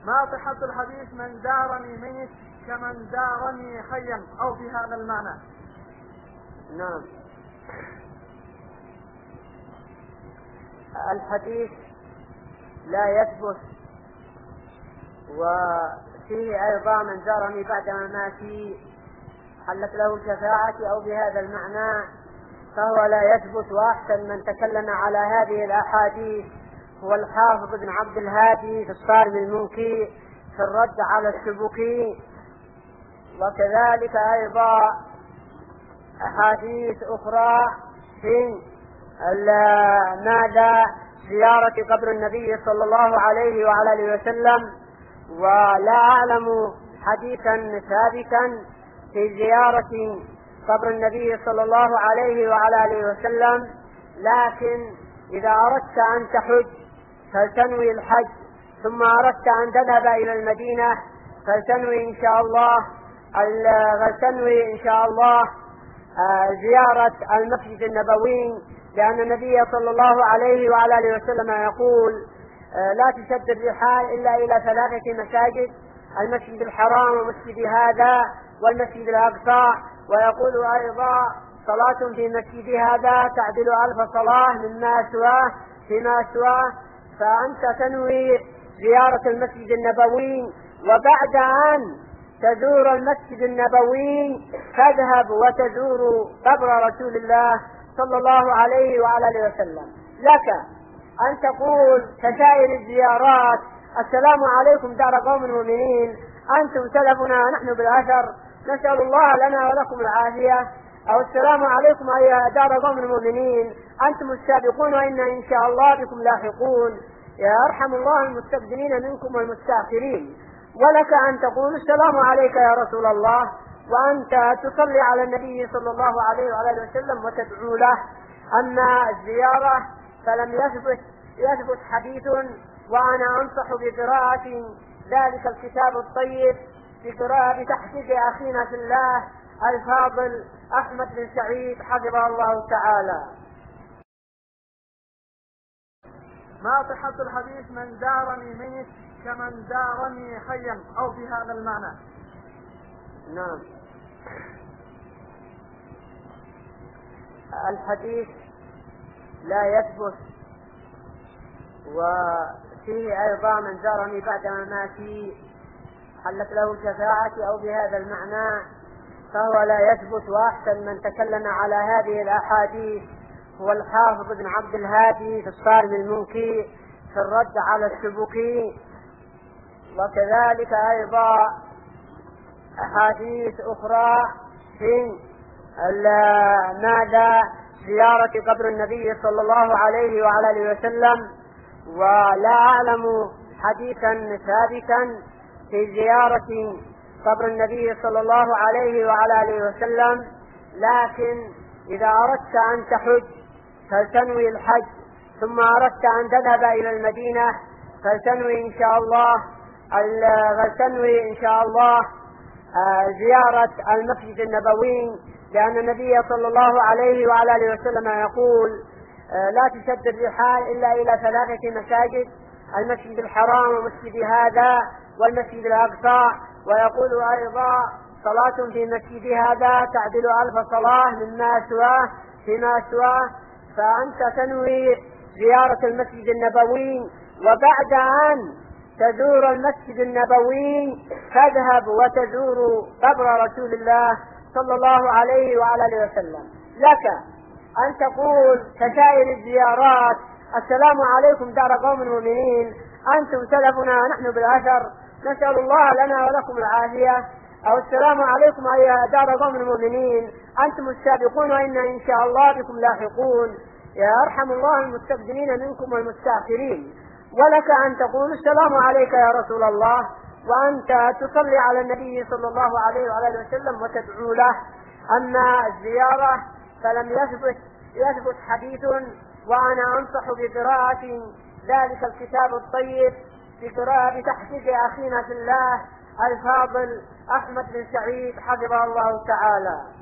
ما صحة الحديث من زارني ميت كمن زارني حيا أو في هذا المعنى؟ نعم. الحديث لا يثبت، وفيه أيضا من زارني بعد مماتي حلت له شفاعتي أو بهذا المعنى، فهو لا يثبت. وأحسن من تكلم على هذه الأحاديث هو الحافظ بن عبد الهادي في الصارم المنكي في الرد على السبكي، وكذلك أيضا أحاديث أخرى في ماذا زيارة قبر النبي صلى الله عليه وعلى آله وسلم، ولا أعلم حديثا ثابتا في زيارة قبر النبي صلى الله عليه وعلى آله وسلم. لكن إذا أردت أن تحج فلتنوي الحج، ثم أردت أن تذهب إلى المدينة فلتنوي إن شاء الله زيارة المسجد النبوي، لأن النبي صلى الله عليه وعلى آله وسلم يقول لا تشد الرحال إلا إلى 3 مساجد: المسجد الحرام ومسجد هذا والمسجد الأقصى. ويقول أيضا صلاة في مسجد هذا تعدل 1000 صلاة فيما سواه. فأنت تنوي زيارة المسجد النبوي، وبعد أن تزور المسجد النبوي فاذهب وتزور قبر رسول الله صلى الله عليه وعلى آله وسلم. لك أن تقول كسائر الزيارات: السلام عليكم دار قوم مؤمنين، أنتم سلفنا نحن بالأثر، نسأل الله لنا ولكم العافية. أو السلام عليكم أيها دار قوم المؤمنين، أنتم السابقون وإنا إن شاء الله بكم لاحقون، يرحم الله المستقدمين منكم والمستأخرين. ولك أن تقول السلام عليك يا رسول الله، وأنت تصلي على النبي صلى الله عليه وعلى آله وسلم وتدعو له. أما الزيارة فلم يثبت حديث، وأنا أنصح بقراءة ذلك الكتاب الطيب بتحقيق أخينا في الله الفاضل أحمد بن سعيد حفظه الله تعالى. ما صحة الحديث من زارني ميت كمن زارني حيا أو في هذا المعنى؟ نعم. الحديث لا يثبت، وفيه أيضا من زارني بعد مماتي حلت له شفاعتي أو بهذا المعنى، فهو لا يثبت. وأحسن من تكلم على هذه الأحاديث هو الحافظ بن عبد الهادي في الصارم المنكي في الرد على السبكي، وكذلك أيضا أحاديث أخرى في ماذا زيارة قبر النبي صلى الله عليه وعلى آله وسلم، ولا أعلم حديثا ثابتا في زيارة قبر النبي صلى الله عليه وعلى آله وسلم. لكن إذا أردت أن تحج فلتنوي الحج، ثم أردت أن تذهب إلى المدينة فلتنوي إن شاء الله زيارة المسجد النبوي، لأن النبي صلى الله عليه وعلى آله وسلم يقول لا تشد الرحال إلا إلى 3 مساجد: المسجد الحرام ومسجد هذا والمسجد الأقصى. ويقول أيضا صلاة في مسجد هذا تعدل 1000 صلاة فيما سواه. فأنت تنوي زيارة المسجد النبوي، وبعد أن تزور المسجد النبوي فاذهب وتزور قبر رسول الله صلى الله عليه وعلى آله وسلم. لك أن تقول كسائر الزيارات: السلام عليكم دار قوم مؤمنين، أنتم سلفنا نحن بالأثر، نسأل الله لنا ولكم العافية. أو السلام عليكم أيها دار قوم المؤمنين، أنتم السابقون وإنا إن شاء الله بكم لاحقون، يرحم الله المستقدمين منكم والمستأخرين. ولك أن تقول السلام عليك يا رسول الله، وأنت تصلي على النبي صلى الله عليه وعلى آله وسلم وتدعو له. أما الزيارة فلم يثبت حديث، وأنا أنصح بقراءة ذلك الكتاب الطيب بتحقيق أخينا في الله الفاضل أحمد بن سعيد حفظه الله تعالى.